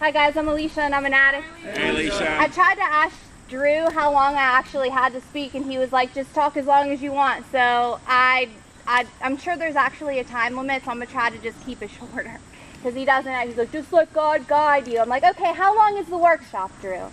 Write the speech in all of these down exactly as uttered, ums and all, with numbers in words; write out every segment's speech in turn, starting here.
Hi guys, I'm Alicia and I'm an addict. Hey Alicia. I tried to ask Drew how long I actually had to speak and he was like, just talk as long as you want. So I, I, I'm sure there's actually a time limit, so I'm going to try to just keep it shorter. Because he doesn't, he's like, just let God guide you. I'm like, okay, how long is the workshop, Drew?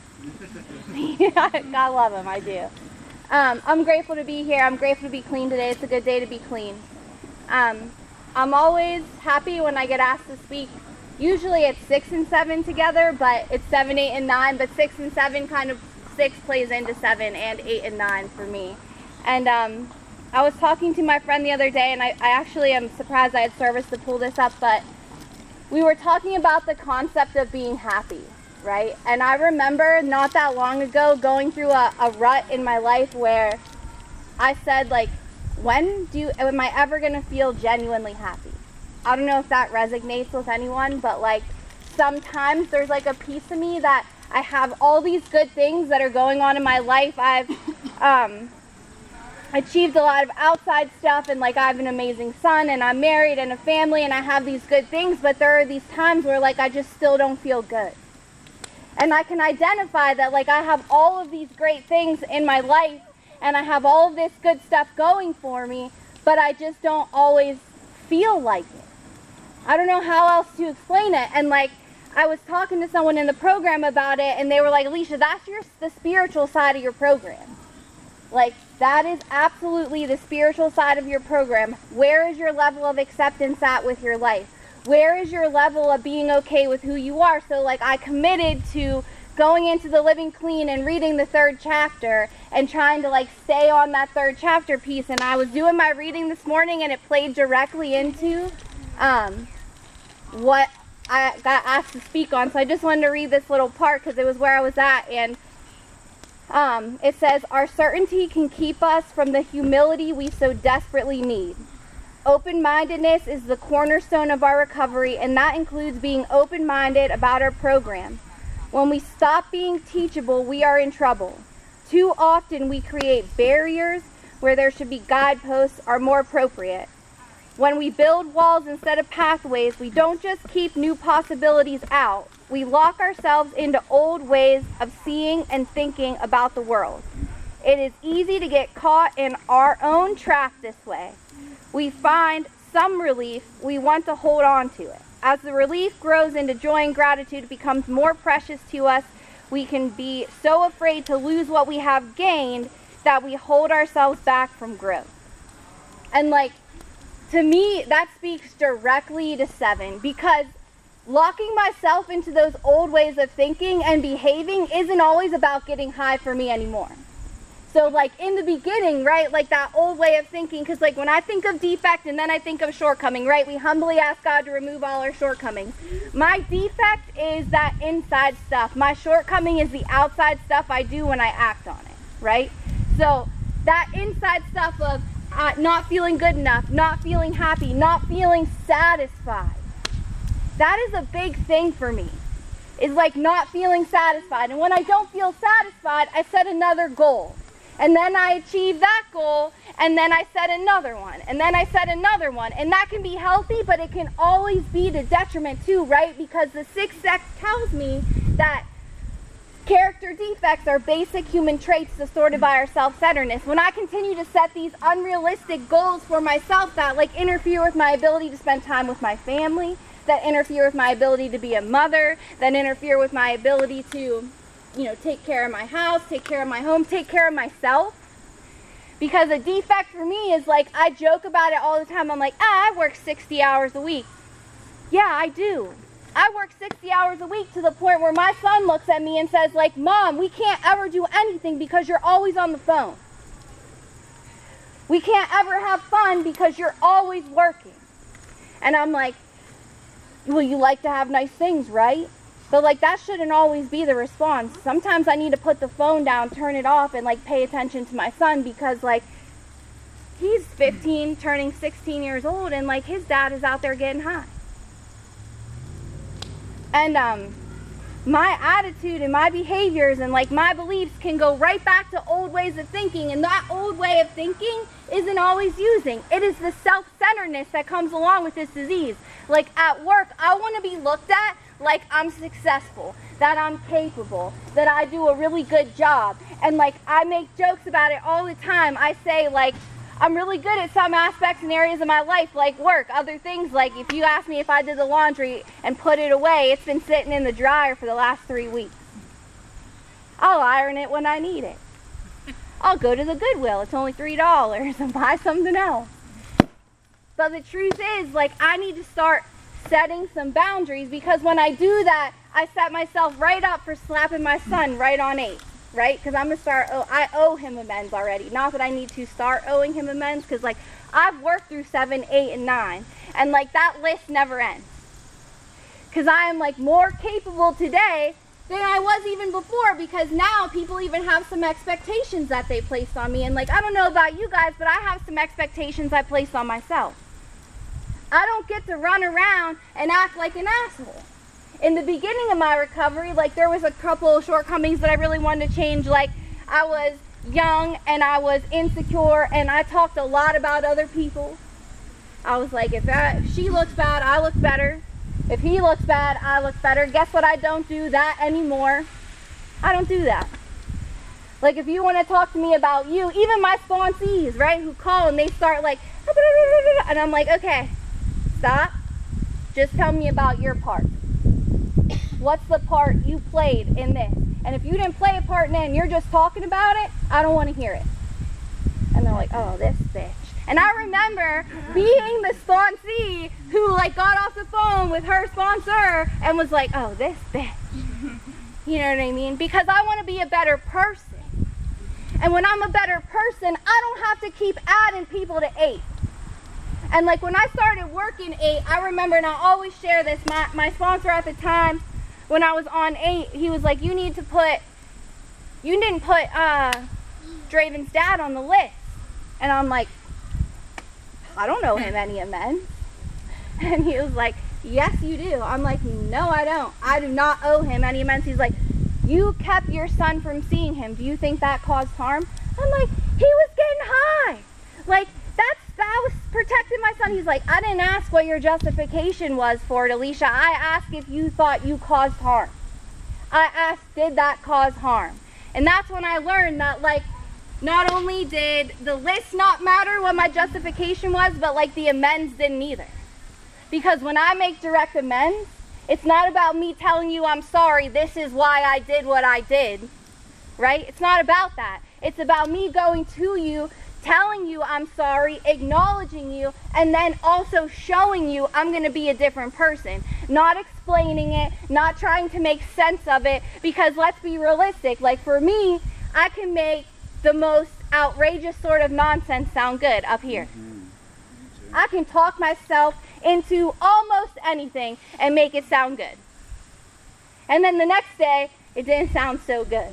God love him, I do. Um, I'm grateful to be here. I'm grateful to be clean today. It's a good day to be clean. Um, I'm always happy when I get asked to speak. Usually it's six and seven together, but it's seven, eight, and nine. But six and seven kind of, six plays into seven and eight and nine for me. And um, I was talking to my friend the other day, and I, I actually am surprised I had service to pull this up, but we were talking about the concept of being happy, right? And I remember not that long ago going through a, a rut in my life where I said, like, when do you, am I ever going to feel genuinely happy? I don't know if that resonates with anyone, but like sometimes there's like a piece of me that I have all these good things that are going on in my life. I've um, achieved a lot of outside stuff, and like I have an amazing son, and I'm married and a family, and I have these good things, but there are these times where like I just still don't feel good. And I can identify that like I have all of these great things in my life, and I have all of this good stuff going for me, but I just don't always feel like it. I don't know how else to explain it. And like I was talking to someone in the program about it, and they were like, Alicia, that's your the spiritual side of your program. Like that is absolutely the spiritual side of your program. Where is your level of acceptance at with your life? Where is your level of being okay with who you are? So like I committed to going into the Living Clean and reading the third chapter and trying to like stay on that third chapter piece. And I was doing my reading this morning, and it played directly into um, what I got asked to speak on. So I just wanted to read this little part because it was where I was at. And um, it says, our certainty can keep us from the humility we so desperately need. Open-mindedness is the cornerstone of our recovery, and that includes being open-minded about our program. When we stop being teachable, we are in trouble. Too often we create barriers where there should be guideposts are more appropriate. When we build walls instead of pathways, we don't just keep new possibilities out. We lock ourselves into old ways of seeing and thinking about the world. It is easy to get caught in our own trap this way. We find some relief, we want to hold on to it. As the relief grows into joy and gratitude, it becomes more precious to us. We can be so afraid to lose what we have gained that we hold ourselves back from growth. And like, to me, that speaks directly to seven, because locking myself into those old ways of thinking and behaving isn't always about getting high for me anymore. So like in the beginning, right, like that old way of thinking, because like when I think of defect and then I think of shortcoming, right, we humbly ask God to remove all our shortcomings. My defect is that inside stuff. My shortcoming is the outside stuff I do when I act on it, right? So that inside stuff of uh, not feeling good enough, not feeling happy, not feeling satisfied, that is a big thing for me. Is like not feeling satisfied. And when I don't feel satisfied, I set another goal. And then I achieve that goal, and then I set another one, and then I set another one. And that can be healthy, but it can always be to detriment too, right? Because the sixth sense tells me that character defects are basic human traits distorted by our self-centeredness. When I continue to set these unrealistic goals for myself that like interfere with my ability to spend time with my family, that interfere with my ability to be a mother, that interfere with my ability to, you know, take care of my house, take care of my home, take care of myself. Because a defect for me is like, I joke about it all the time. I'm like, ah, I work sixty hours a week. Yeah, I do. I work sixty hours a week to the point where my son looks at me and says like, Mom, we can't ever do anything because you're always on the phone. We can't ever have fun because you're always working. And I'm like, well, you like to have nice things, right? But like that shouldn't always be the response. Sometimes I need to put the phone down, turn it off, and like pay attention to my son, because like he's fifteen, turning sixteen years old, and like his dad is out there getting high. And um, my attitude and my behaviors and like my beliefs can go right back to old ways of thinking, and that old way of thinking isn't always using. It is the self-centeredness that comes along with this disease. Like at work, I want to be looked at like I'm successful, that I'm capable, that I do a really good job. And like I make jokes about it all the time. I say like I'm really good at some aspects and areas of my life, like work, other things. Like if you ask me if I did the laundry and put it away, it's been sitting in the dryer for the last three weeks. I'll iron it when I need it. I'll go to the Goodwill, it's only three dollars, and buy something else. But the truth is, like, I need to start setting some boundaries, because when I do that, I set myself right up for slapping my son right on eight, right? Because I'm going to start, oh, I owe him amends already. Not that I need to start owing him amends, because, like, I've worked through seven, eight, and nine, and, like, that list never ends. Because I am, like, more capable today than I was even before, because now people even have some expectations that they placed on me. And, like, I don't know about you guys, but I have some expectations I placed on myself. I don't get to run around and act like an asshole. In the beginning of my recovery, like, there was a couple of shortcomings that I really wanted to change. Like, I was young and I was insecure and I talked a lot about other people. I was like, if, that, if she looks bad, I look better. If he looks bad, I look better. Guess what? I don't do that anymore. I don't do that. Like, if you want to talk to me about you, even my sponsees, right, who call and they start like, and I'm like, okay, stop. Just tell me about your part. What's the part you played in this? And if you didn't play a part in it and you're just talking about it, I don't want to hear it. And they're like, oh, this bitch. And I remember being the sponsee who like got off the phone with her sponsor and was like, oh, this bitch. You know what I mean? Because I want to be a better person. And when I'm a better person, I don't have to keep adding people to eight. And like when I started working eight, I remember, and I always share this, my, my sponsor at the time, when I was on eight, he was like, you need to put, you didn't put uh, Draven's dad on the list. And I'm like, I don't know him any amends. And he was like, yes, you do. I'm like, no, I don't. I do not owe him any amends. He's like, you kept your son from seeing him. Do you think that caused harm? I'm like, he was getting high. Like, that spouse protected my son. He's like, I didn't ask what your justification was for it, Alicia. I asked if you thought you caused harm. I asked, did that cause harm? And that's when I learned that, like, not only did the list not matter what my justification was, but like the amends didn't either. Because when I make direct amends, it's not about me telling you I'm sorry, this is why I did what I did, right? It's not about that. It's about me going to you, telling you I'm sorry, acknowledging you, and then also showing you I'm going to be a different person. Not explaining it, not trying to make sense of it, because let's be realistic. Like for me, I can make the most outrageous sort of nonsense sound good up here. Mm-hmm. I can talk myself into almost anything and make it sound good. And then the next day, it didn't sound so good.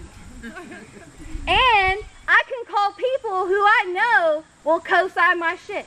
And I can call people who I know will co-sign my shit.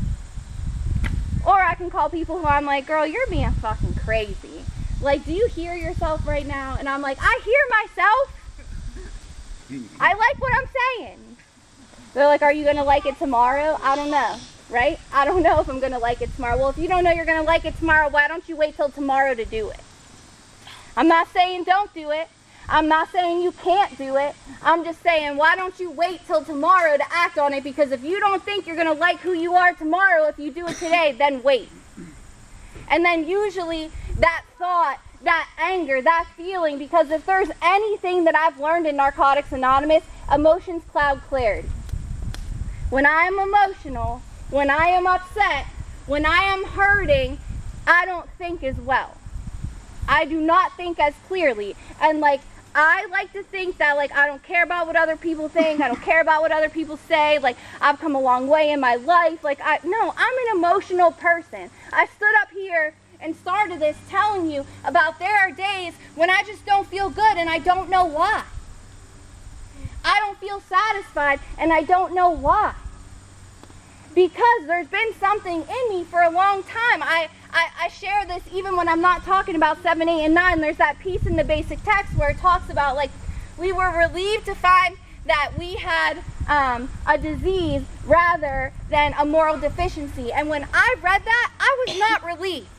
Or I can call people who I'm like, girl, you're being fucking crazy. Like, do you hear yourself right now? And I'm like, I hear myself. I like what I'm saying. They're like, are you going to like it tomorrow? I don't know, right? I don't know if I'm going to like it tomorrow. Well, if you don't know you're going to like it tomorrow, why don't you wait till tomorrow to do it? I'm not saying don't do it. I'm not saying you can't do it. I'm just saying, why don't you wait till tomorrow to act on it? Because if you don't think you're going to like who you are tomorrow, if you do it today, then wait. And then usually that thought, that anger, that feeling, because if there's anything that I've learned in Narcotics Anonymous, emotions cloud clarity. When I am emotional, when I am upset, when I am hurting, I don't think as well. I do not think as clearly. And like, I like to think that like I don't care about what other people think, I don't care about what other people say, like I've come a long way in my life. Like I no, I'm an emotional person. I stood up here and started this telling you about there are days when I just don't feel good and I don't know why. I don't feel satisfied and I don't know why. Because there's been something in me for a long time. I, I, I share this even when I'm not talking about seven, eight, and nine. There's that piece in the basic text where it talks about like we were relieved to find that we had um, a disease rather than a moral deficiency. And when I read that, I was not relieved.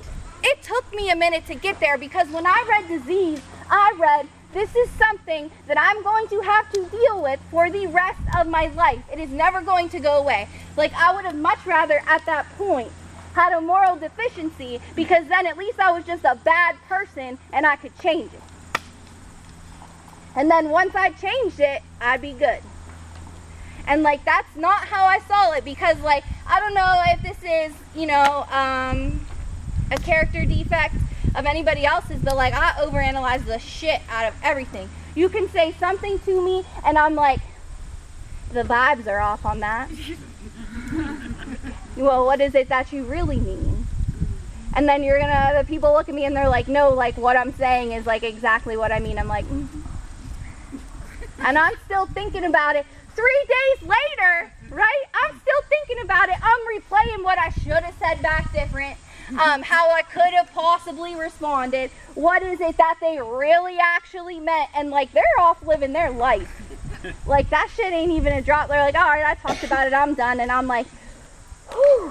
it took me a minute to get there, because when I read disease, I read, this is something that I'm going to have to deal with for the rest of my life. It is never going to go away. Like, I would have much rather at that point had a moral deficiency, because then at least I was just a bad person and I could change it. And then once I changed it, I'd be good. And like, that's not how I saw it, because like, I don't know if this is, you know, um, a character defect of anybody else's, but like, I overanalyze the shit out of everything. You can say something to me and I'm like, the vibes are off on that. Well, what is it that you really mean? And then you're gonna, the people look at me and they're like, no, like what I'm saying is like exactly what I mean. I'm like, mm-hmm. And I'm still thinking about it. Three days later, right? I'm still thinking about it. I'm replaying what I should have said back different, um, how I could have possibly responded. What is it that they really actually meant? And like, they're off living their life. Like, that shit ain't even a drop. They're like, all right, I talked about it, I'm done. And I'm like, whew.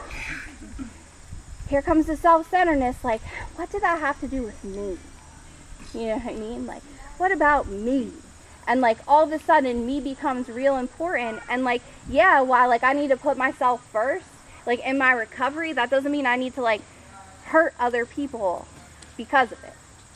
Here comes the self-centeredness. Like, what did that have to do with me? You know what I mean? Like, what about me? And like, all of a sudden, me becomes real important. And like, yeah, while like I need to put myself first, like in my recovery, that doesn't mean I need to like hurt other people because of it.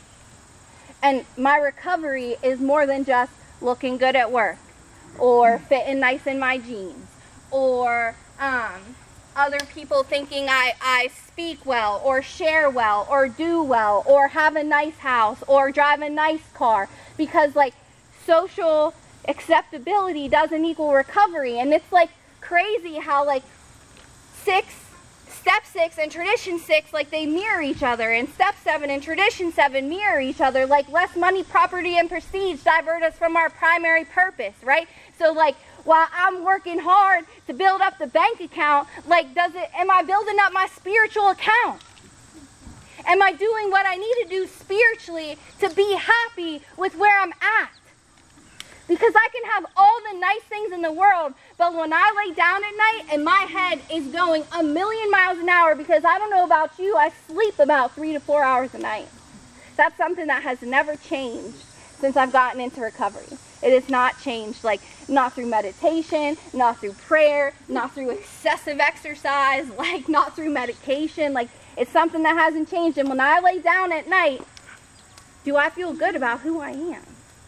And my recovery is more than just looking good at work, or fitting nice in my jeans, or um, other people thinking I, I speak well, or share well, or do well, or have a nice house, or drive a nice car. Because like, social acceptability doesn't equal recovery. And it's like crazy how like six, step six and tradition six, like they mirror each other, and step seven and tradition seven mirror each other. Like, less money, property, and prestige divert us from our primary purpose, right? So like, while I'm working hard to build up the bank account, like, does it, am I building up my spiritual account? Am I doing what I need to do spiritually to be happy with where I'm at? Because I can have all the nice things in the world, but when I lay down at night and my head is going a million miles an hour, because I don't know about you, I sleep about three to four hours a night. That's something that has never changed since I've gotten into recovery. It has not changed, like, not through meditation, not through prayer, not through excessive exercise, like, not through medication. Like, it's something that hasn't changed. And when I lay down at night, do I feel good about who I am?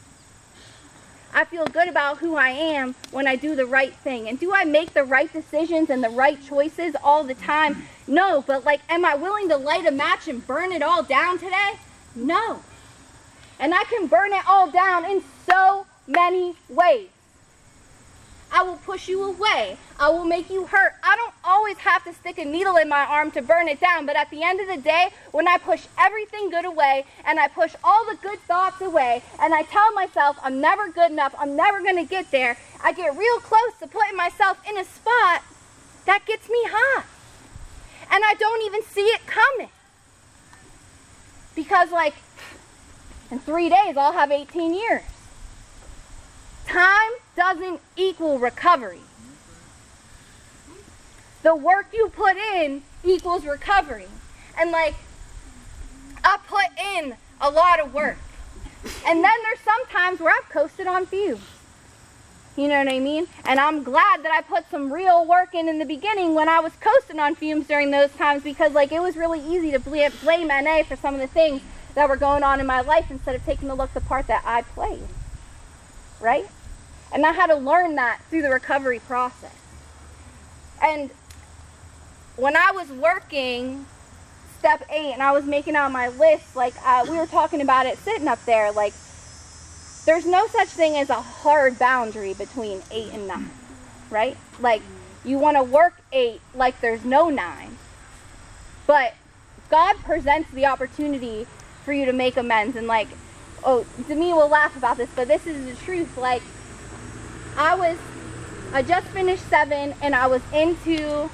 I feel good about who I am when I do the right thing. And do I make the right decisions and the right choices all the time? No, but like, am I willing to light a match and burn it all down today? No. And I can burn it all down in so many ways. I will push you away. I will make you hurt. I don't always have to stick a needle in my arm to burn it down, but at the end of the day, when I push everything good away, and I push all the good thoughts away, and I tell myself I'm never good enough, I'm never going to get there, I get real close to putting myself in a spot that gets me high. And I don't even see it coming. Because like, in three days, I'll have eighteen years. Time doesn't equal recovery. The work you put in equals recovery. And like, I put in a lot of work. And then there's some times where I've coasted on fumes. You know what I mean? And I'm glad that I put some real work in in the beginning when I was coasting on fumes during those times, because like, it was really easy to blame, blame N A for some of the things that were going on in my life instead of taking a look at the part that I played. Right? And I had to learn that through the recovery process. And when I was working step eight and I was making out my list, like uh, we were talking about it sitting up there, like there's no such thing as a hard boundary between eight and nine, right? Like, you want to work eight like there's no nine. But God presents the opportunity for you to make amends. And like, oh, Demi will laugh about this, but this is the truth. Like, I was, I just finished seven and I was into,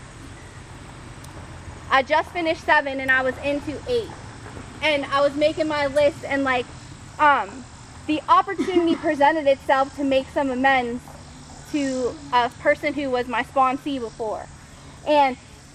I just finished seven and I was into eight. And I was making my list, and like, um, the opportunity presented itself to make some amends to a person who was my sponsee before. And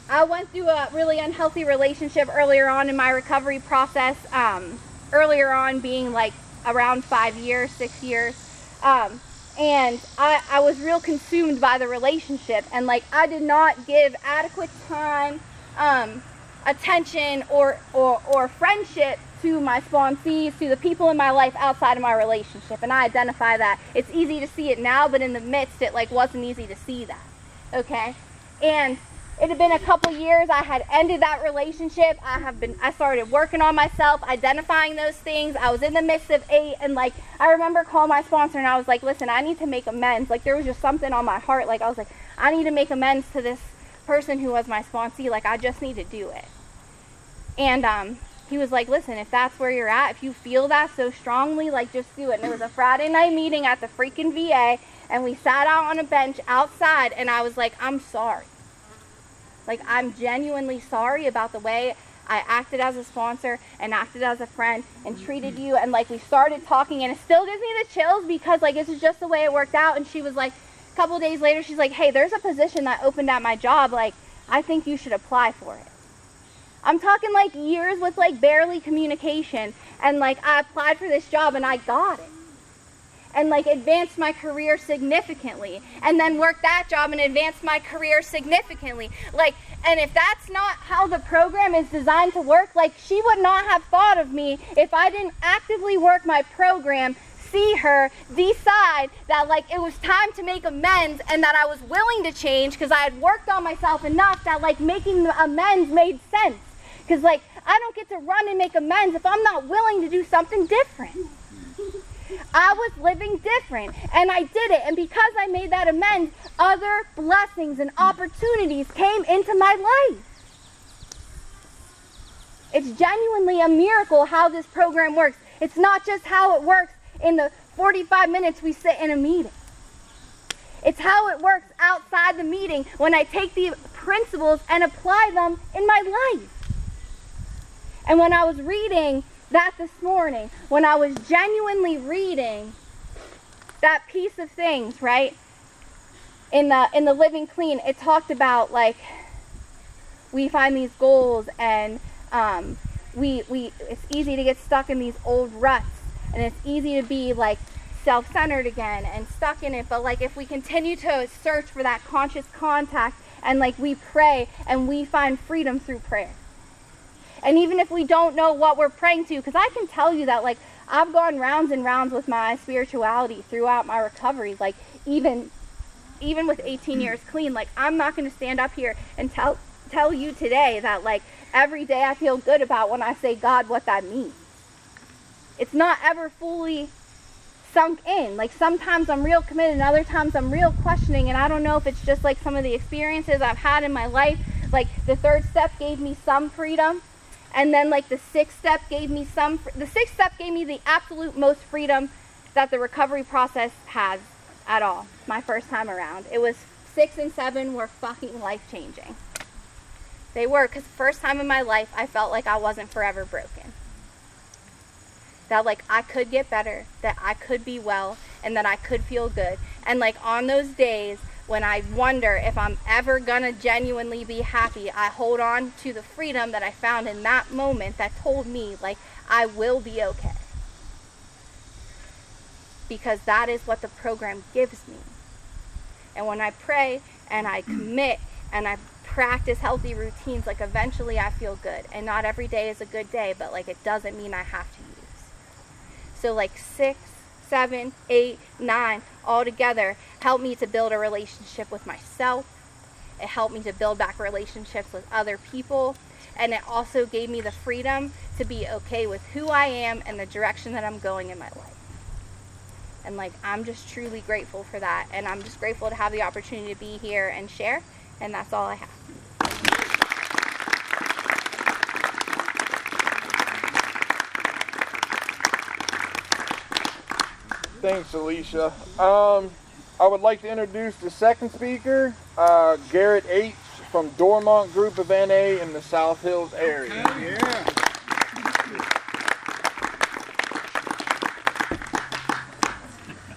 I went through a really unhealthy relationship earlier on in my recovery process, um, earlier on being like around five years, six years, um, and I, I was real consumed by the relationship, and like I did not give adequate time, um, attention, or, or, or friendship to my sponsees, to the people in my life outside of my relationship, and I identify that. It's easy to see it now, but in the midst, it like wasn't easy to see that, okay? And it had been a couple years. I had ended that relationship. I have been, I started working on myself, identifying those things. I was in the midst of eight, and like, I remember calling my sponsor, and I was like, listen, I need to make amends. Like, there was just something on my heart. Like, I was like, I need to make amends to this person who was my sponsee. Like, I just need to do it. And, um, he was like, listen, if that's where you're at, if you feel that so strongly, like, just do it. And it was a Friday night meeting at the freaking V A, and we sat out on a bench outside, and I was like, I'm sorry. Like, I'm genuinely sorry about the way I acted as a sponsor and acted as a friend and treated you. And, like, we started talking, and it still gives me the chills because, like, this is just the way it worked out. And she was like, a couple days later, she's like, hey, there's a position that opened at my job. Like, I think you should apply for it. I'm talking like years with like barely communication, and like I applied for this job and I got it, and like advanced my career significantly, and then worked that job and advanced my career significantly. Like, and if that's not how the program is designed to work, like she would not have thought of me if I didn't actively work my program, see her, decide that like it was time to make amends, and that I was willing to change because I had worked on myself enough that like making the amends made sense. Because, like, I don't get to run and make amends if I'm not willing to do something different. I was living different, and I did it. And because I made that amends, other blessings and opportunities came into my life. It's genuinely a miracle how this program works. It's not just how it works in the forty-five minutes we sit in a meeting. It's how it works outside the meeting when I take the principles and apply them in my life. And when I was reading that this morning, when I was genuinely reading that piece of things, right, in the in the Living Clean, it talked about like we find these goals, and um, we we it's easy to get stuck in these old ruts, and it's easy to be like self-centered again and stuck in it. But like if we continue to search for that conscious contact, and like we pray and we find freedom through prayer. And even if we don't know what we're praying to, because I can tell you that, like, I've gone rounds and rounds with my spirituality throughout my recovery, like, even even with eighteen years clean. Like, I'm not going to stand up here and tell tell you today that, like, every day I feel good about when I say God what that means. It's not ever fully sunk in. Like, sometimes I'm real committed, and other times I'm real questioning, and I don't know if it's just, like, some of the experiences I've had in my life. Like, the third step gave me some freedom. And then, like, the sixth step gave me some, the sixth step gave me the absolute most freedom that the recovery process has at all, my first time around. It was, six and seven were fucking life-changing. They were, because first time in my life, I felt like I wasn't forever broken. That, like, I could get better, that I could be well, and that I could feel good. And, like, on those days, when I wonder if I'm ever gonna genuinely be happy, I hold on to the freedom that I found in that moment that told me, like, I will be okay. Because that is what the program gives me. And when I pray and I commit and I practice healthy routines, like, eventually I feel good. And not every day is a good day, but, like, it doesn't mean I have to use. So, like, six, seven, eight, nine, all together helped me to build a relationship with myself. It helped me to build back relationships with other people. And it also gave me the freedom to be okay with who I am and the direction that I'm going in my life. And, like, I'm just truly grateful for that. And I'm just grateful to have the opportunity to be here and share. And that's all I have. Thanks, Alicia. Um, I would like to introduce the second speaker, uh, Garrett H. from Dormont Group of N A in the South Hills area. Yeah.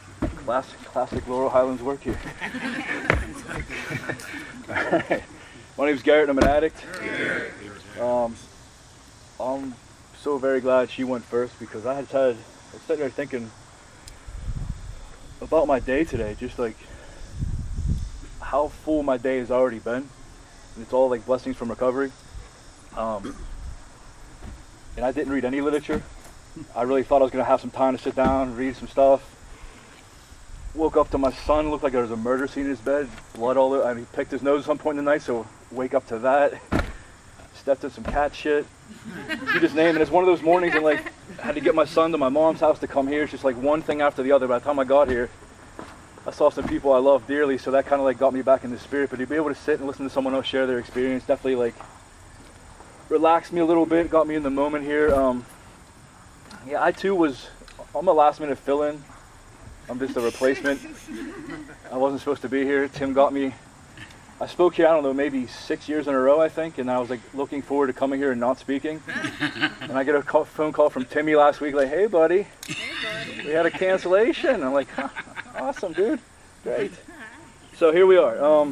Classic, classic Laurel Highlands work here. All right. My name's Garrett and I'm an addict. Um, I'm so very glad she went first because I had had, I was sitting there thinking about my day today, just like how full my day has already been. And it's all like blessings from recovery. Um, and I didn't read any literature. I really thought I was going to have some time to sit down, read some stuff. Woke up to my son, looked like there was a murder scene in his bed, blood all over. I mean, he picked his nose at some point in the night, so wake up to that. Stepped in some cat shit. You just name it. It's one of those mornings and like I had to get my son to my mom's house to come here. It's just like one thing after the other. By the time I got here, I saw some people I love dearly, so that kind of like got me back in the spirit. But to be able to sit and listen to someone else share their experience definitely like relaxed me a little bit, got me in the moment here. Um, yeah, I too was, I'm a last minute fill-in. I'm just a replacement. I wasn't supposed to be here. Tim got me. I spoke here, I don't know, maybe six years in a row, I think, and I was like looking forward to coming here and not speaking. And I get a call, phone call from Timmy last week, like, hey buddy, hey, buddy. We had a cancellation. I'm like, huh, awesome, dude, great. So here we are. Um,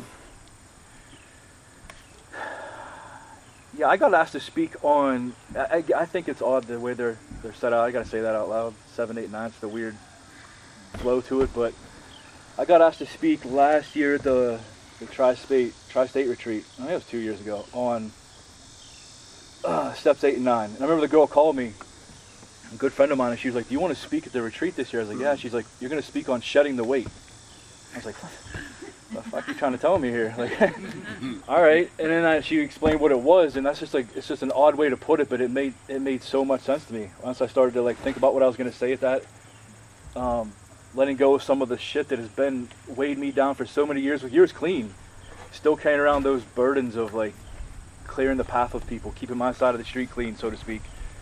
yeah, I got asked to speak on, I, I think it's odd the way they're, they're set out. I gotta say that out loud. Seven, eight, nine, it's the weird flow to it, but I got asked to speak last year at the, the Tri-State Tri-State retreat. I think it was two years ago on uh, steps eight and nine. And I remember the girl called me, a good friend of mine, and she was like, "Do you want to speak at the retreat this year?" I was like, "Yeah." She's like, "You're going to speak on shedding the weight." I was like, "What the fuck are you trying to tell me here?" Like, all right. And then I, she explained what it was, and that's just like it's just an odd way to put it, but it made it made so much sense to me once I started to like think about what I was going to say at that. Um, letting go of some of the shit that has been weighed me down for so many years, with years clean, still carrying around those burdens of like clearing the path of people, keeping my side of the street clean, so to speak.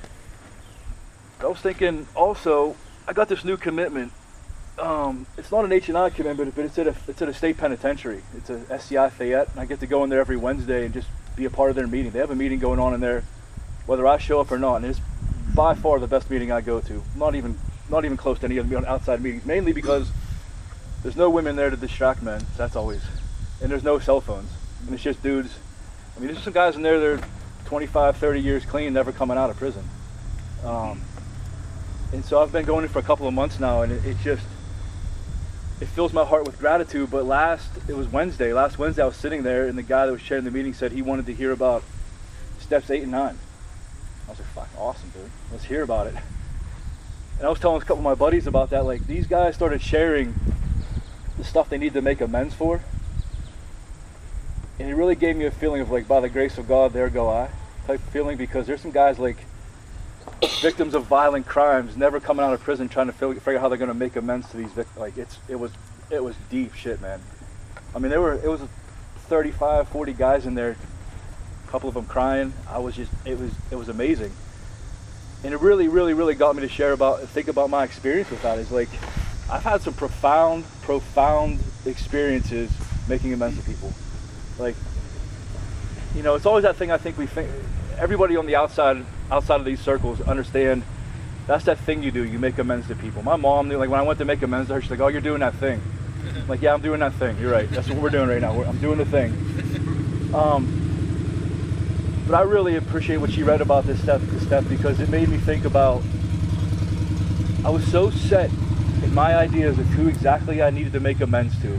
I was thinking also, I got this new commitment. Um, it's not an H and I commitment, but it's at a it's at a state penitentiary. It's a S C I Fayette, and I get to go in there every Wednesday and just be a part of their meeting. They have a meeting going on in there, whether I show up or not, and it's by far the best meeting I go to. Not even Not even close to any of the outside meetings, mainly because there's no women there to distract men, so that's always, and there's no cell phones, and it's just dudes. I mean, there's some guys in there that are twenty-five, thirty years clean, never coming out of prison. Um, and so I've been going in for a couple of months now, and it, it just, it fills my heart with gratitude. But last, it was Wednesday, last Wednesday I was sitting there, and the guy that was chairing the meeting said he wanted to hear about steps eight and nine. I was like, fuck, awesome, dude, let's hear about it. And I was telling a couple of my buddies about that, like these guys started sharing the stuff they need to make amends for. And it really gave me a feeling of like, by the grace of God, there go I type feeling, because there's some guys like victims of violent crimes, never coming out of prison, trying to figure out how they're going to make amends to these victims. Like it's, it was, it was deep shit, man. I mean, there were, it was thirty-five, forty guys in there, a couple of them crying. I was just, it was, it was amazing. And it really, really, really got me to share about, think about my experience with that. Is like, I've had some profound, profound experiences making amends to people. Like, you know, it's always that thing I think we think, everybody on the outside, outside of these circles understand, that's that thing you do, you make amends to people. My mom knew, like when I went to make amends to her, she's like, "Oh, you're doing that thing." I'm like, "Yeah, I'm doing that thing, you're right. That's what we're doing right now, I'm doing the thing." Um, But I really appreciate what she read about this step, this step, because it made me think about, I was so set in my ideas of who exactly I needed to make amends to.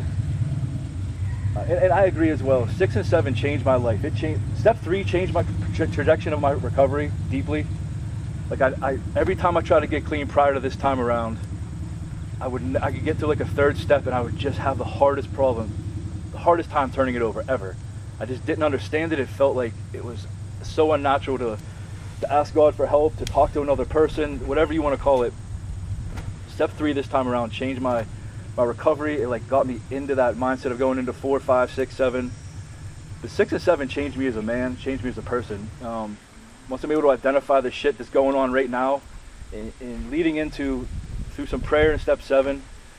Uh, and, and I agree as well. Six and seven changed my life. It changed. Step three changed my tra- trajectory of my recovery deeply. Like I, I, every time I try to get clean prior to this time around, I would, I could get to like a third step and I would just have the hardest problem, the hardest time turning it over ever. I just didn't understand it. It felt like it was so unnatural to, to ask God for help, to talk to another person, whatever you want to call it. Step three this time around changed my, my recovery. It like got me into that mindset of going into four, five, six, seven. The six and seven changed me as a man, changed me as a person. Um, once I'm able to identify the shit that's going on right now, and, and leading into, through some prayer in step seven,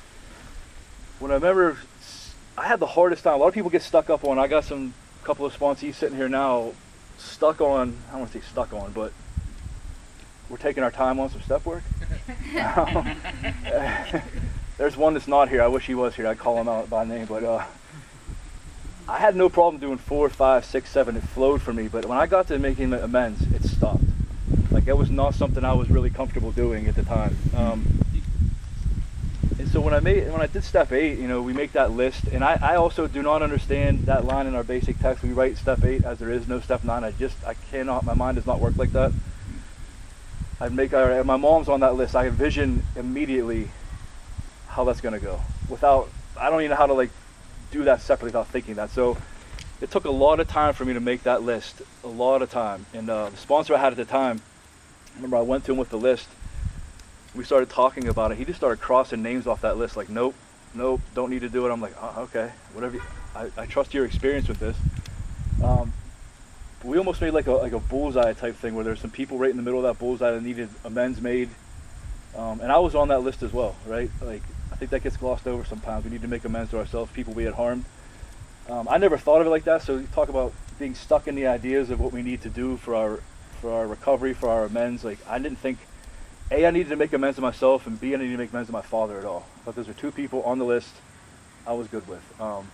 when I remember, I had the hardest time. A lot of people get stuck up on, I got some couple of sponsees sitting here now, stuck on, I don't want to say stuck on, but we're taking our time on some step work. um, there's one that's not here. I wish he was here. I'd call him out by name, but uh, I had no problem doing four, five, six, seven. It flowed for me. But when I got to making amends, it stopped. Like, it was not something I was really comfortable doing at the time. Um, and so when I made, when I did step eight, you know, we make that list. And I, I also do not understand that line in our basic text. We write step eight as there is no step nine. I just, I cannot, my mind does not work like that. I make, I, my mom's on that list. I envision immediately how that's going to go without, I don't even know how to like do that separately without thinking that. So it took a lot of time for me to make that list, a lot of time. And uh, the sponsor I had at the time, I remember I went to him with the list. We started talking about it. He just started crossing names off that list like, nope, nope, don't need to do it. I'm like, oh, okay, whatever. You, I, I trust your experience with this. Um, but we almost made like a like a bullseye type thing where there's some people right in the middle of that bullseye that needed amends made. Um, and I was on that list as well, right? Like, I think that gets glossed over sometimes. We need to make amends to ourselves, people we had harmed. Um, I never thought of it like that. So you talk about being stuck in the ideas of what we need to do for our for our recovery, for our amends. Like, I didn't think, A, I needed to make amends to myself, and B, I needed to make amends to my father at all. But those are two people on the list I was good with. Um,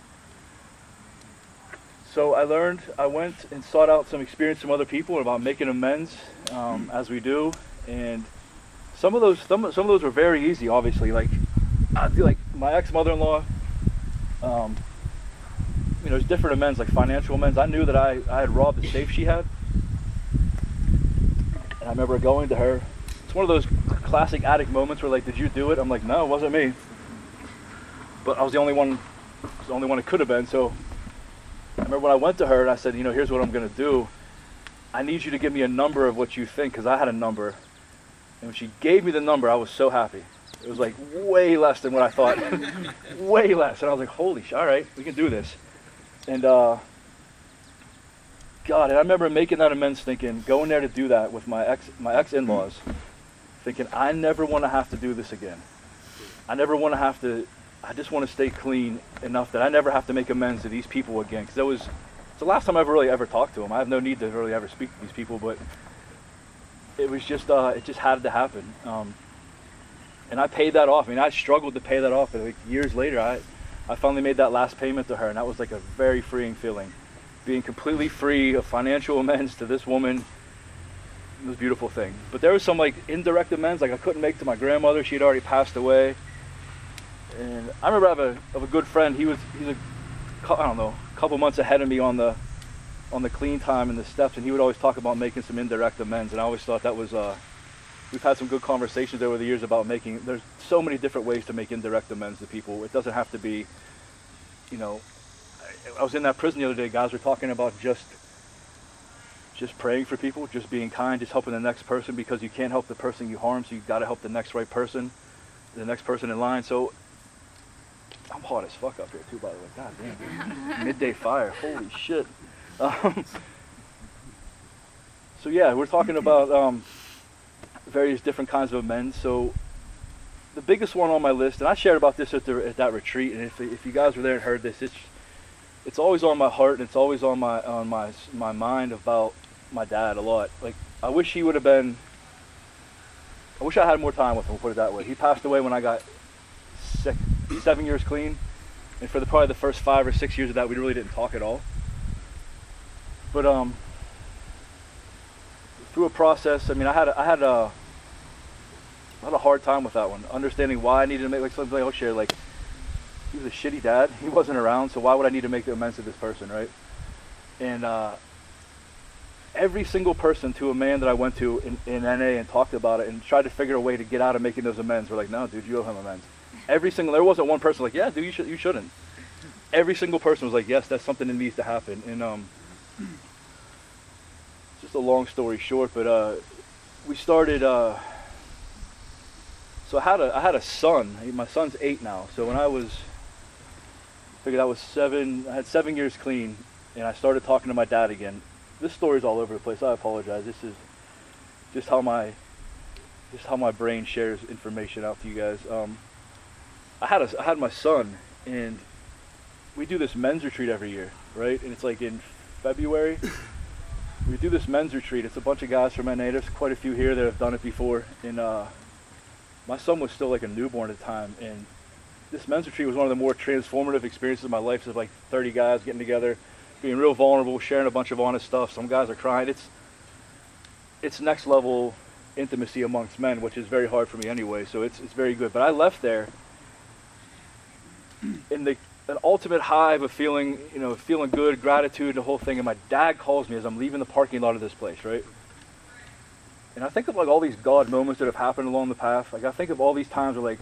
so I learned, I went and sought out some experience from other people about making amends, um, as we do. And some of those, some, some of those were very easy, obviously. Like, I feel like my ex-mother-in-law, um, you know, there's different amends, like financial amends. I knew that I, I had robbed the safe she had. And I remember going to her. It's one of those classic addict moments where, like, did you do it? I'm like, no, it wasn't me. But I was the only one, the only one it could have been. So I remember when I went to her and I said, you know, here's what I'm going to do. I need you to give me a number of what you think, because I had a number. And when she gave me the number, I was so happy. It was like way less than what I thought. Way less. And I was like, holy shit, all right, we can do this. And, uh, God, and I remember making that amends thinking, going there to do that with my ex, my ex-in-laws, thinking, I never want to have to do this again. I never want to have to, I just want to stay clean enough that I never have to make amends to these people again. Because that was, it's the last time I ever really ever talked to them. I have no need to really ever speak to these people, but it was just, uh, it just had to happen. Um, and I paid that off. I mean, I struggled to pay that off, but like years later, I, I finally made that last payment to her, and that was like a very freeing feeling. Being completely free of financial amends to this woman, it was a beautiful thing. But there was some like indirect amends, like I couldn't make to my grandmother. She had already passed away. And I remember I have a, of a good friend. He was, he's a, I don't know, a couple months ahead of me on the, on the clean time and the steps, and he would always talk about making some indirect amends. And I always thought that was, uh, we've had some good conversations over the years about making, there's so many different ways to make indirect amends to people. It doesn't have to be, you know, I was in that prison the other day, guys were talking about just just praying for people, just being kind, just helping the next person, because you can't help the person you harm, so you got to help the next right person, the next person in line. So I'm hot as fuck up here too, by the way. God damn, dude. Midday fire, holy shit. Um, so yeah, we're talking about um, various different kinds of amends. So the biggest one on my list, and I shared about this at, the, at that retreat, and if, if you guys were there and heard this, it's it's always on my heart, and it's always on my on my my mind about my dad a lot. Like, I wish he would have been, I wish I had more time with him, we'll put it that way. He passed away when I got six, seven years clean, and for the probably the first five or six years of that, we really didn't talk at all. But um, through a process, I mean, I had a, I had a I had a hard time with that one, understanding why I needed to make, like something like I'll share, like, he was a shitty dad. He wasn't around, so why would I need to make the amends to this person, right? And uh, every single person, to a man that I went to in, in N A and talked about it and tried to figure a way to get out of making those amends, were like, no, dude, you owe him amends. Every single, there wasn't one person like, yeah, dude, you, should, you shouldn't. Every single person was like, yes, that's something that needs to happen. And um, it's just a long story short, but uh, we started, uh, so I had a, I had a son. My son's eight now. So when I was, I figured I was seven, I had seven years clean, and I started talking to my dad again. This story's all over the place. I apologize. This is just how my, just how my brain shares information out to you guys. Um, I had a, I had my son, and we do this men's retreat every year, right? And it's like in February. We do this men's retreat. It's a bunch of guys from N A. There's quite a few here that have done it before. And uh, my son was still like a newborn at the time, and this men's retreat was one of the more transformative experiences of my life. Of like thirty guys getting together, being real vulnerable, sharing a bunch of honest stuff. Some guys are crying. It's it's next level intimacy amongst men, which is very hard for me anyway. So it's it's very good. But I left there in the an ultimate high of feeling, you know, feeling good, gratitude, the whole thing. And my dad calls me as I'm leaving the parking lot of this place, right? And I think of like all these God moments that have happened along the path. Like I think of all these times where like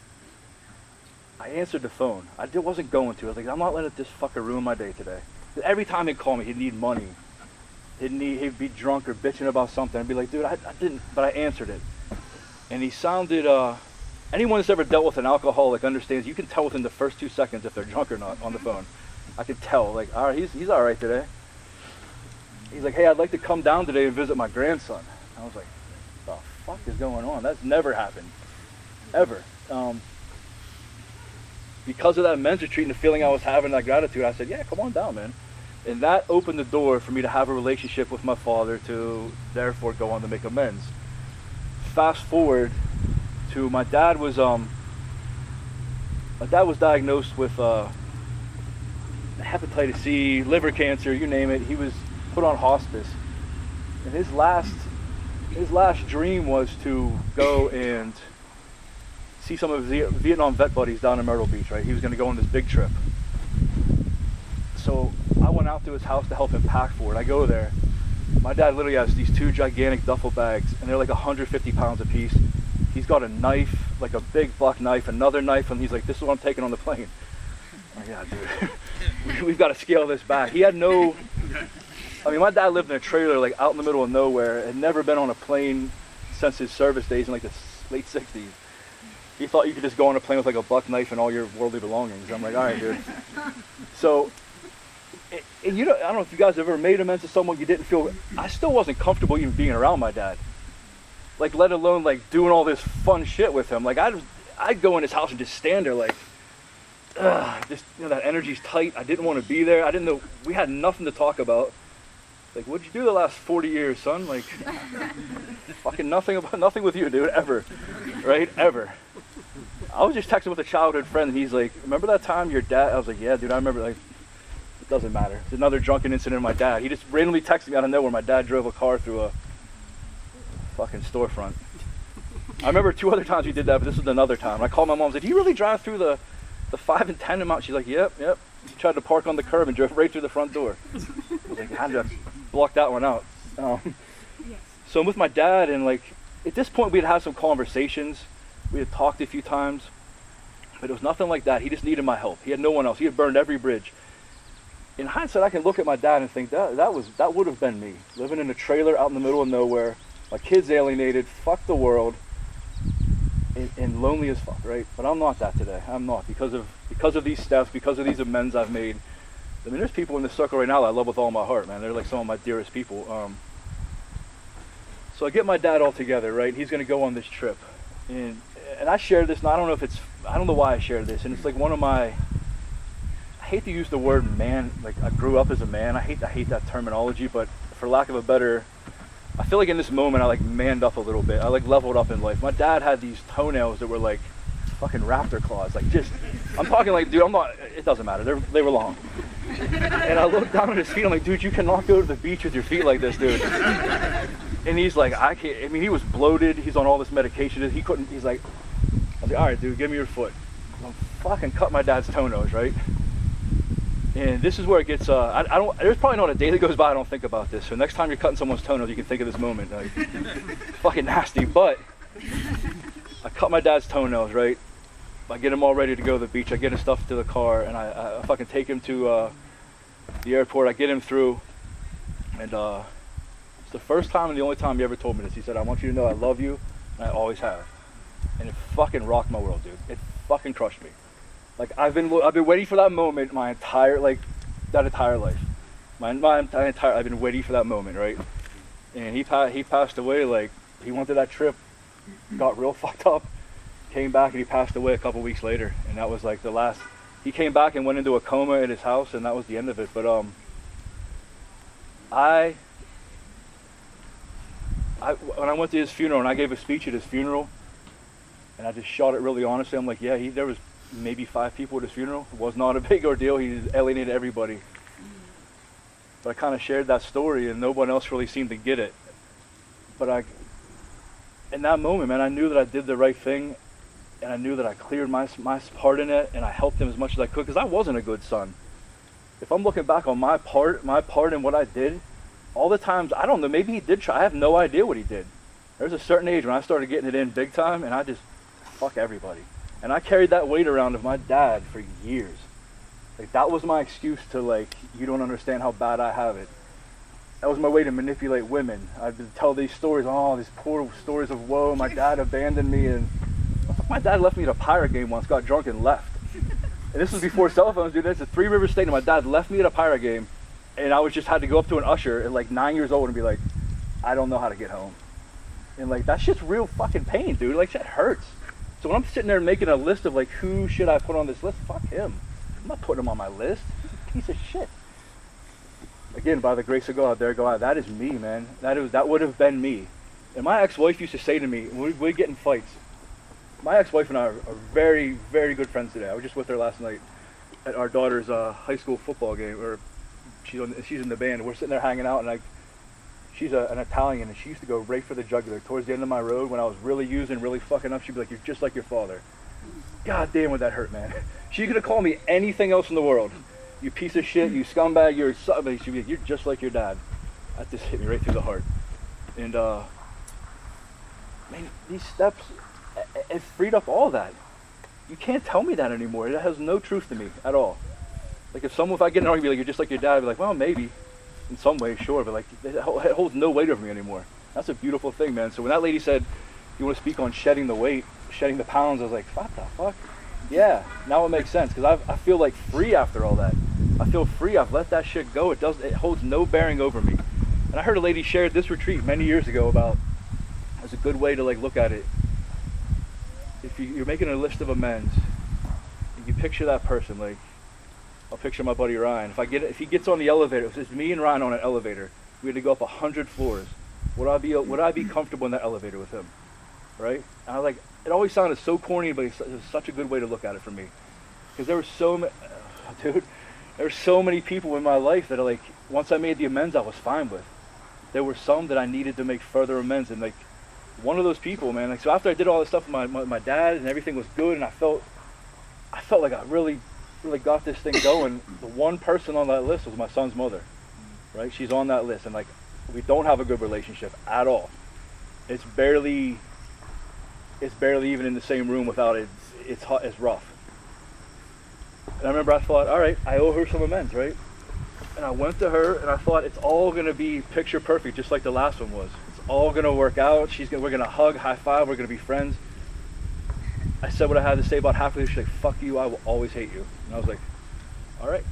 I answered the phone. I did, wasn't going to. I was like, I'm not letting this fucker ruin my day today. Every time he'd call me, he'd need money. He'd need, he'd be drunk or bitching about something. I'd be like, dude, I, I didn't, but I answered it. And he sounded, uh, anyone that's ever dealt with an alcoholic understands, you can tell within the first two seconds if they're drunk or not on the phone. I could tell, like, all right, he's, he's all right today. He's like, hey, I'd like to come down today and visit my grandson. I was like, the fuck is going on? That's never happened, ever. Um, because of that men's retreat and the feeling I was having, that gratitude, I said, yeah, come on down, man. And that opened the door for me to have a relationship with my father to therefore go on to make amends. Fast forward to my dad was, um, my dad was diagnosed with uh, hepatitis C, liver cancer, you name it. He was put on hospice. And his last, his last dream was to go and see some of his Vietnam vet buddies down in Myrtle Beach, right? He was going to go on this big trip. So I went out to his house to help him pack for it. I go there. My dad literally has these two gigantic duffel bags, and they're like one hundred fifty pounds a piece. He's got a knife, like a big buck knife, another knife, and he's like, this is what I'm taking on the plane. I'm like, yeah, dude, we've got to scale this back. He had no, I mean, my dad lived in a trailer, like out in the middle of nowhere, had never been on a plane since his service days in like the late sixties. He thought you could just go on a plane with like a buck knife and all your worldly belongings. I'm like, all right, dude. So, and you know, I don't know if you guys have ever made amends to someone you didn't feel, I still wasn't comfortable even being around my dad. Like, let alone like doing all this fun shit with him. Like, I'd, I'd go in his house and just stand there like, ugh, just, you know, that energy's tight. I didn't want to be there. I didn't know, we had nothing to talk about. Like, what'd you do the last forty years, son? Like, fucking nothing about, nothing with you, dude, ever, right, ever. I was just texting with a childhood friend, and he's like, remember that time your dad, I was like, yeah, dude, I remember, like, it doesn't matter. It's another drunken incident of my dad. He just randomly texted me out of nowhere. My dad drove a car through a fucking storefront. I remember two other times he did that, but this was another time. I called my mom, I was like, did you really drive through the, the five and ten amount? She's like, yep, yep. He tried to park on the curb and drove right through the front door. I was like, I had to block that one out. Um, yes. So I'm with my dad, and like, at this point we'd had some conversations. We had talked a few times, but it was nothing like that. He just needed my help. He had no one else. He had burned every bridge. In hindsight, I can look at my dad and think that that was that would have been me, living in a trailer out in the middle of nowhere, my kids alienated, fuck the world, and, and lonely as fuck, right? But I'm not that today. I'm not because of because of these steps, because of these amends I've made. I mean, there's people in this circle right now that I love with all my heart, man. They're like some of my dearest people. Um, so I get my dad all together, right? He's gonna go on this trip, and and I shared this. And I don't know if it's I don't know why I shared this, and it's like one of my. I hate to use the word man, like I grew up as a man. I hate I hate that terminology, but for lack of a better, I feel like in this moment I like manned up a little bit. I like leveled up in life. My dad had these toenails that were like fucking raptor claws, like just, I'm talking like, dude, I'm not, it doesn't matter, They're, they were long. And I looked down at his feet, I'm like, dude, you cannot go to the beach with your feet like this, dude. And he's like, I can't, I mean, he was bloated, he's on all this medication, he couldn't, he's like, I was like, all right, dude, give me your foot. I'm fucking cut my dad's toenails, right? And this is where it gets, uh, I, I don't, there's probably not a day that goes by I don't think about this. So next time you're cutting someone's toenails, you can think of this moment. Like, fucking nasty. But I cut my dad's toenails, right? I get him all ready to go to the beach. I get his stuff to the car, and I, I fucking take him to uh, the airport. I get him through, and uh, it's the first time and the only time he ever told me this. He said, I want you to know I love you, and I always have. And it fucking rocked my world, dude. It fucking crushed me. Like, I've been I've been waiting for that moment my entire, like, that entire life. My, my entire, I've been waiting for that moment, right? And he, pa- he passed away, like, he went to that trip, got real fucked up, came back, and he passed away a couple weeks later. And that was, like, the last, he came back and went into a coma at his house, and that was the end of it. But, um, I, I, when I went to his funeral, and I gave a speech at his funeral, and I just shot it really honestly, I'm like, yeah, he, there was maybe five people at his funeral. It was not a big ordeal. He alienated everybody. But I kind of shared that story, and no one else really seemed to get it. But I, in that moment, man, I knew that I did the right thing, and I knew that I cleared my my part in it, and I helped him as much as I could, because I wasn't a good son. If I'm looking back on my part, my part in what I did, all the times, I don't know, maybe he did try. I have no idea what he did. There's a certain age when I started getting it in big time, and I just, fuck everybody. And I carried that weight around of my dad for years. Like, that was my excuse to, like, you don't understand how bad I have it. That was my way to manipulate women. I'd tell these stories, oh, these poor stories of woe, my dad abandoned me, and my dad left me at a pirate game once, got drunk and left. And this was before cell phones, dude. It's a Three River State, and my dad left me at a pirate game, and I was just had to go up to an usher at like nine years old and be like, I don't know how to get home. And like, that shit's real fucking pain, dude. Like, that hurts. So when I'm sitting there making a list of like, who should I put on this list? Fuck him. I'm not putting him on my list. He's a piece of shit. Again, by the grace of God, there go I. That is me, man. That is that would have been me. And my ex-wife used to say to me, we we get in fights. My ex-wife and I are, are very, very good friends today. I was just with her last night at our daughter's uh, high school football game. Or she's on, she's in the band. We're sitting there hanging out, and I, she's a, an Italian, and she used to go right for the jugular towards the end of my road when I was really using, really fucking up. She'd be like, "You're just like your father." God damn, would that hurt, man. She could have called me anything else in the world. You piece of shit, you scumbag, you're something. She'd be like, "You're just like your dad." That just hit me right through the heart. And uh, man, these steps, it freed up all that. You can't tell me that anymore. It has no truth to me at all. Like, if someone, if I get an argument, be like, "You're just like your dad," I'd be like, well, maybe. In some way, sure, but like, it holds no weight over me anymore. That's a beautiful thing, man. So when that lady said, you want to speak on shedding the weight, shedding the pounds, I was like, what the fuck? Yeah, now it makes sense, because I I feel like free after all that. I feel free. I've let that shit go. It does. It holds no bearing over me. And I heard a lady share this retreat many years ago about, it's a good way to like look at it. If you, you're making a list of amends, you picture that person. Like, I'll picture my buddy Ryan. If I get if he gets on the elevator, if it's me and Ryan on an elevator, we had to go up a hundred floors. Would I be would I be comfortable in that elevator with him? Right? And I was like, it always sounded so corny, but it was such a good way to look at it for me. Because there were so many, dude, there were so many people in my life that are like, once I made the amends, I was fine with. There were some that I needed to make further amends, and like, one of those people, man. Like, so after I did all this stuff with my, my my dad, and everything was good, and I felt, I felt like I really, really got this thing going. The one person on that list was my son's mother, right? She's on that list, and like, we don't have a good relationship at all. It's barely, it's barely even in the same room without it. It's, it's hot, it's rough. And I remember I thought, all right, I owe her some amends, right? And I went to her, and I thought it's all gonna be picture perfect, just like the last one was. It's all gonna work out. She's gonna, we're gonna hug, high five, we're gonna be friends. I said what I had to say about halfway. She's like, fuck you, I will always hate you. And I was like, all right.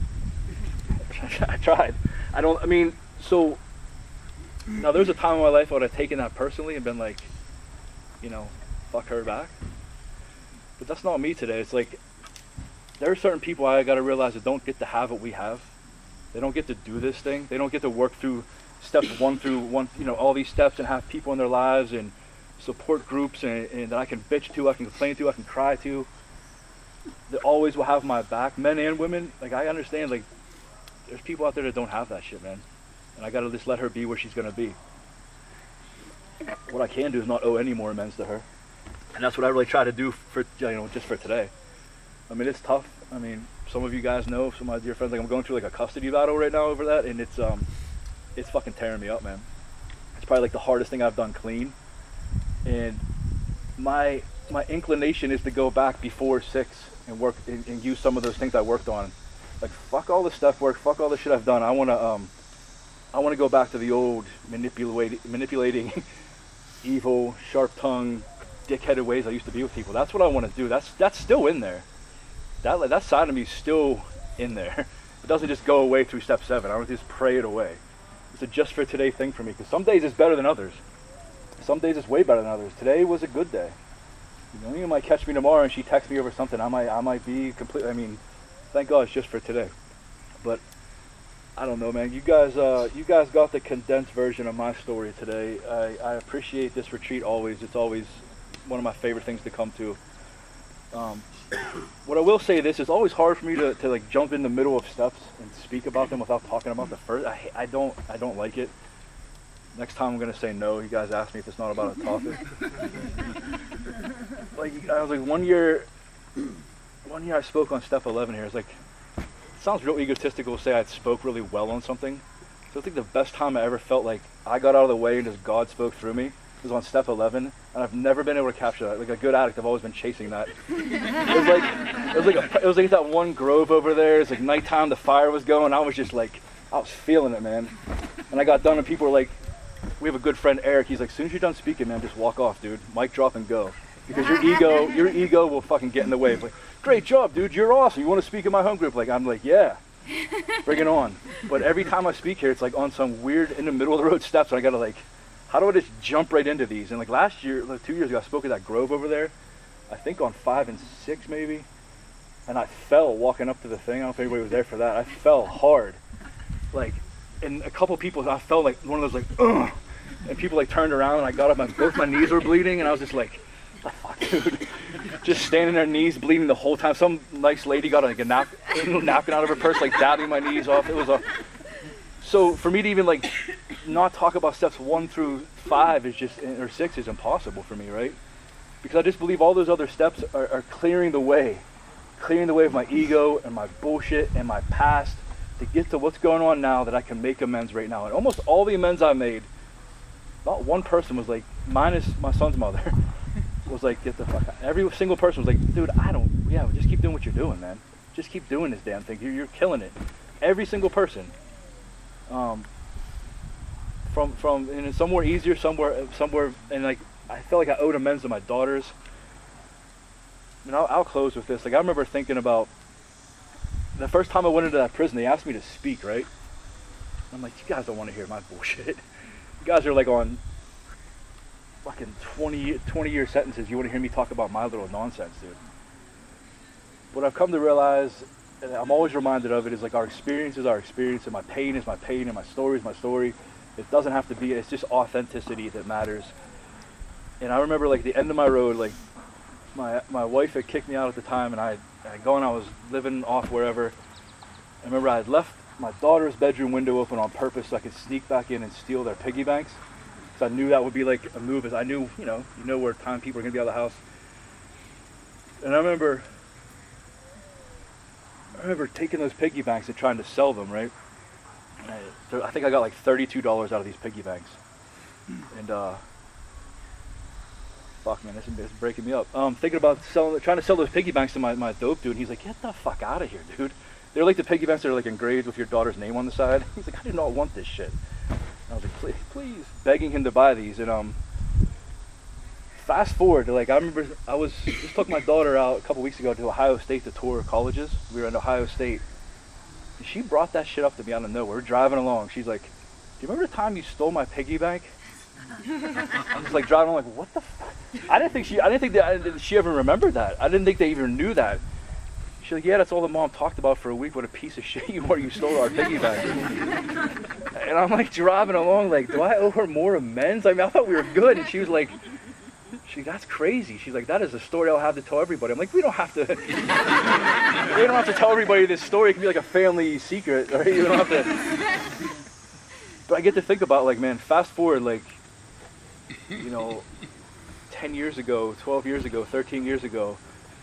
I tried. I don't, I mean, so, now there's a time in my life I would have taken that personally and been like, you know, fuck her back. But that's not me today. It's like, there are certain people I gotta realize that don't get to have what we have. They don't get to do this thing. They don't get to work through steps one through one, you know, all these steps, and have people in their lives and support groups and, and that I can bitch to, I can complain to, I can cry to. They always will have my back, men and women. Like, I understand, like, there's people out there that don't have that shit, man. And I gotta just let her be where she's gonna be. What I can do is not owe any more amends to her. And that's what I really try to do for, you know, just for today. I mean, it's tough. I mean, some of you guys know, some of my dear friends, like, I'm going through like a custody battle right now over that, and it's um, it's fucking tearing me up, man. It's probably like the hardest thing I've done clean. And my my inclination is to go back before six and work and, and use some of those things I worked on. Like, fuck all the stuff work, fuck all the shit I've done. I wanna um, I wanna go back to the old manipulating, manipulating, evil, sharp-tongued, dick-headed ways I used to be with people. That's what I want to do. That's that's still in there. That that side of me is still in there. It doesn't just go away through step seven. I don't just pray it away. It's a just for today thing for me, because some days it's better than others. Some days it's way better than others. Today was a good day. You know, you might catch me tomorrow and she texts me over something. I might I might be completely. I mean, thank God it's just for today. But I don't know, man. You guys, uh, you guys got the condensed version of my story today. I, I appreciate this retreat always. It's always one of my favorite things to come to. Um, what I will say this, it's always hard for me to, to like jump in the middle of steps and speak about them without talking about the first. I, I don't I don't like it. Next time I'm gonna say no. You guys ask me if it's not about a topic. Like I was like one year, one year I spoke on step eleven here. It's like it sounds real egotistical to say I spoke really well on something. So I think the best time I ever felt like I got out of the way and just God spoke through me was on step eleven, and I've never been able to capture that. Like a good addict, I've always been chasing that. It was like it was like a, it was like that one grove over there. It's like nighttime, the fire was going. I was just like, I was feeling it, man. And I got done, and people were like, we have a good friend Eric. He's like, as soon as you're done speaking, man, just walk off, dude. Mic drop and go, because your ego, your ego will fucking get in the way. It's like, great job, dude. You're awesome. You want to speak in my home group? Like I'm like, yeah. Bring it on. But every time I speak here, it's like on some weird in the middle of the road steps, and I gotta like, how do I just jump right into these? And like last year, like two years ago, I spoke at that grove over there, I think on five and six maybe, and I fell walking up to the thing. I don't know if anybody was there for that. I fell hard, like, and a couple people, I felt like one of those like, ugh, and people like turned around, and I got up, and both my knees were bleeding, and I was just like, what the fuck, dude? Just standing there, knees bleeding the whole time. Some nice lady got like a nap, napkin out of her purse, like dabbing my knees off. It was a, so for me to even like not talk about steps one through five is just, or six is impossible for me, right? Because I just believe all those other steps are, are clearing the way, clearing the way of my ego and my bullshit and my past to get to what's going on now that I can make amends right now. And almost all the amends I made, not one person was like, minus my son's mother, was like, get the fuck out. Every single person was like, dude, I don't, yeah, just keep doing what you're doing, man. Just keep doing this damn thing. You're, you're killing it. Every single person. Um, from, from, and it's somewhere easier, somewhere, somewhere, and like, I felt like I owed amends to my daughters. And I'll, I'll close with this. Like, I remember thinking about, the first time I went into that prison, they asked me to speak, right? I'm like, you guys don't want to hear my bullshit. You guys are like on fucking twenty, twenty year sentences. You want to hear me talk about my little nonsense, dude. What I've come to realize, and I'm always reminded of it, is like our experience is our experience, and my pain is my pain, and my story is my story. It doesn't have to be, it's just authenticity that matters. And I remember like the end of my road, like my my wife had kicked me out at the time, and I had gone, I was living off wherever. I remember I had left my daughter's bedroom window open on purpose so I could sneak back in and steal their piggy banks. Because I knew that would be like a move, as I knew, you know, you know where time people are going to be out of the house. And I remember, I remember taking those piggy banks and trying to sell them, right? I, I think I got like thirty-two dollars out of these piggy banks. And, uh, fuck man, this is, this is breaking me up. Um, thinking about selling, trying to sell those piggy banks to my, my dope dude, and he's like, get the fuck out of here, dude. They're like the piggy banks that are like engraved with your daughter's name on the side. He's like, I do not want this shit. And I was like, please, please, begging him to buy these. And um, fast forward to like, I remember I was, just took my daughter out a couple weeks ago to Ohio State to tour colleges. We were in Ohio State. And she brought that shit up to me out of nowhere. We're driving along. She's like, do you remember the time you stole my piggy bank? I was like driving, I'm like, what the fuck? I didn't think she, I didn't think that I didn't, she ever remembered that. I didn't think they even knew that. She's like, yeah, that's all that mom talked about for a week. What a piece of shit you are. You stole our piggy bank. And I'm like driving along, like, do I owe her more amends? I mean, I thought we were good. And she was like, she, that's crazy. She's like, that is a story I'll have to tell everybody. I'm like, we don't have to, we don't have to tell everybody this story. It can be like a family secret, right? You don't have to. But I get to think about, like, man, fast forward, like, you know, ten years ago, twelve years ago, thirteen years ago.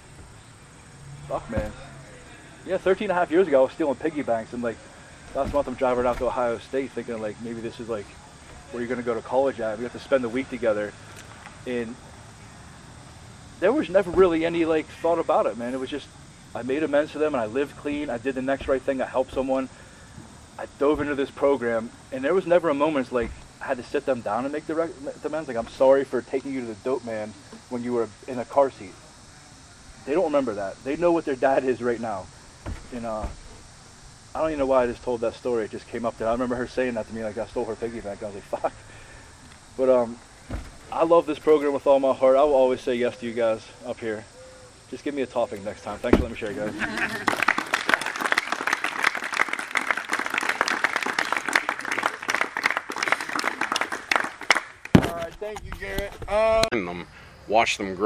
Fuck, man. Yeah, thirteen and a half years ago, I was stealing piggy banks, and like last month I'm driving out to Ohio State thinking like maybe this is like where you're going to go to college at. We have to spend the week together. And there was never really any like thought about it, man. It was just, I made amends to them and I lived clean. I did the next right thing. I helped someone. I dove into this program, and there was never a moment like I had to sit them down and make the, rec- the amends. Like, I'm sorry for taking you to the dope man when you were in a car seat. They don't remember that. They know what their dad is right now. And uh, I don't even know why I just told that story. It just came up there. I remember her saying that to me, like I stole her piggy bank. I was like, fuck. But um, I love this program with all my heart. I will always say yes to you guys up here. Just give me a topic next time. Thanks for letting me share, guys. All right, thank you, Garrett. Um, them, watch them grow.